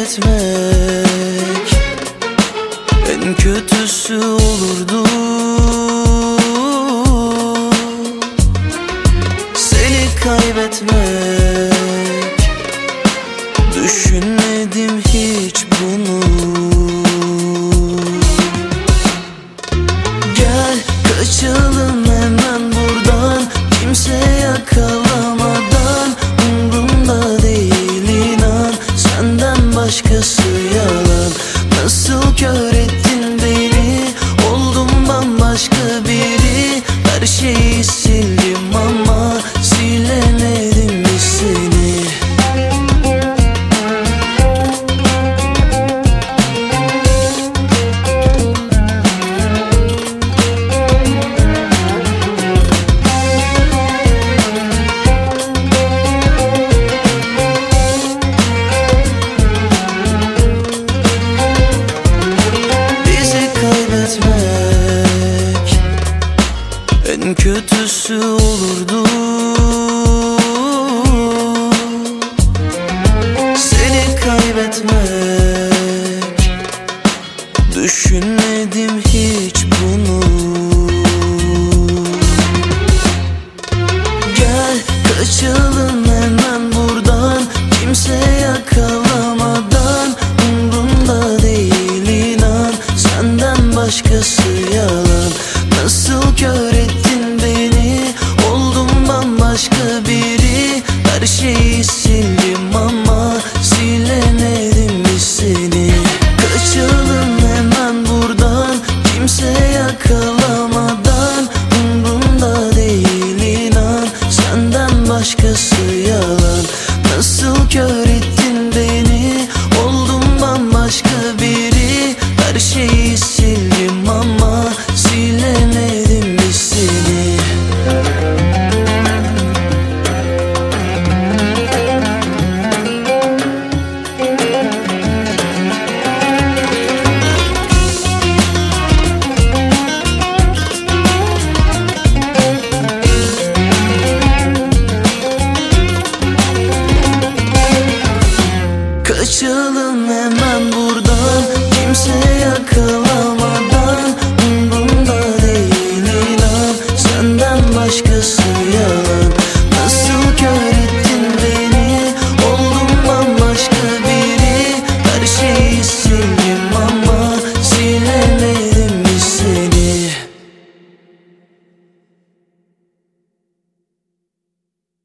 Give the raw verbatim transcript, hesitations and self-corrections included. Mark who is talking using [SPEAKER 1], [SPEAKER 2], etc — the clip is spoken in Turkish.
[SPEAKER 1] kaybetmek en kötüsü olurdu. Seni kaybetmek, düşünmedim hiç bunu. Gel kaçalım hemen buradan, kimse yakalamadan. Umrumda değil inan, senden başkası yalan. Nasıl kör ettin beni, oldum bambaşka biri. Her şeyi sildim ama silemedim mi seni? En kötüsü